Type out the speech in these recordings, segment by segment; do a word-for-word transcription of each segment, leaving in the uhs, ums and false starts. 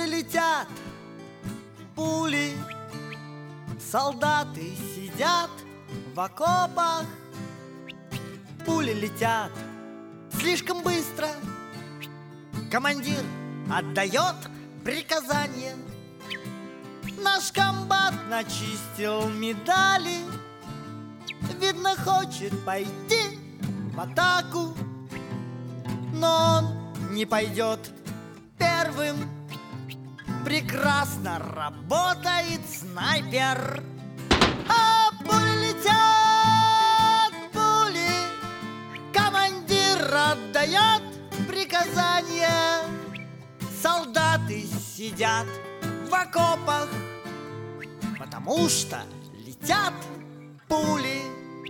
летят, пули, солдаты сидят в окопах. Пули летят слишком быстро. Командир отдает приказание. Наш комбат начистил медали. Видно, хочет пойти в атаку, но он не пойдет первым. Прекрасно работает снайпер. А пули летят, пули. Командир отдает приказания. Солдаты сидят в окопах, потому что летят пули.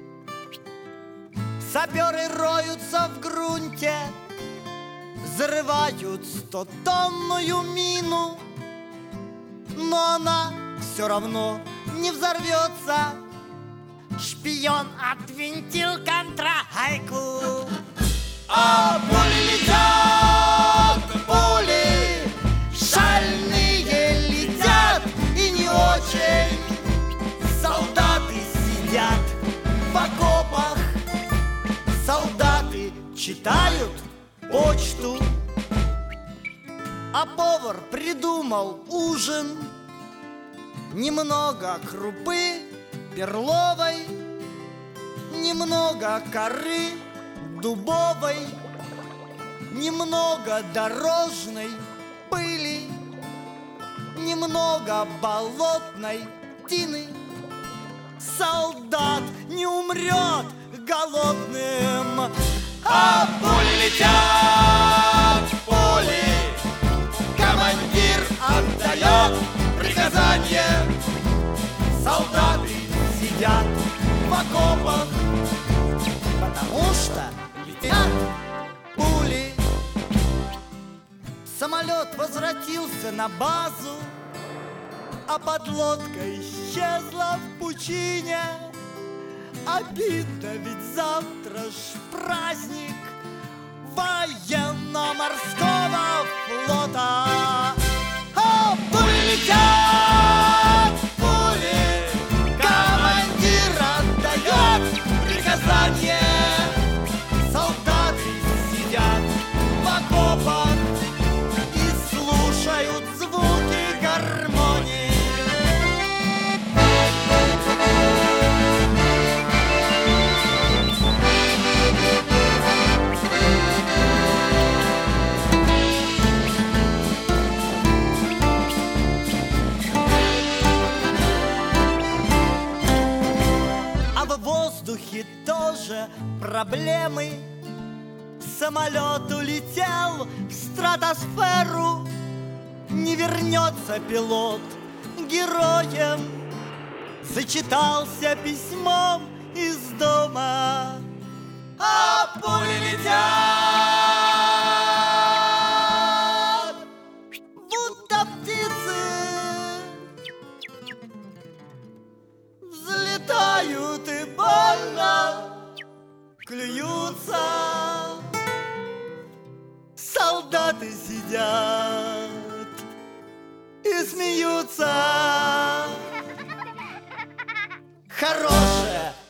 Саперы роются в грунте, взрывают стотонную мину, но она все равно не взорвется. Шпион отвинтил контрагайку. А пули летят, пули, шальные летят и не очень. Солдаты сидят в окопах, солдаты читают почту, а повар придумал ужин. Немного крупы перловой, немного коры дубовой, немного дорожной пыли, немного болотной тины. Солдат не умрет голодным. А пули летят, пули. Командир отдает приказание. Солдаты сидят в окопах, потому что летят пули. Самолет возвратился на базу, а подлодка исчезла в пучине. Обидно, ведь завтра ж праздник военно-морского флота. А пули летят, пули. Командир отдает приказание. Солдаты сидят в окопах и слушают звуки гармонии. В воздухе тоже проблемы. Самолет улетел в стратосферу. Не вернется пилот героем. Зачитался письмом из дома. А пули летят, будто птицы, взлетают и больно клюются. Солдаты сидят и смеются. Хорошая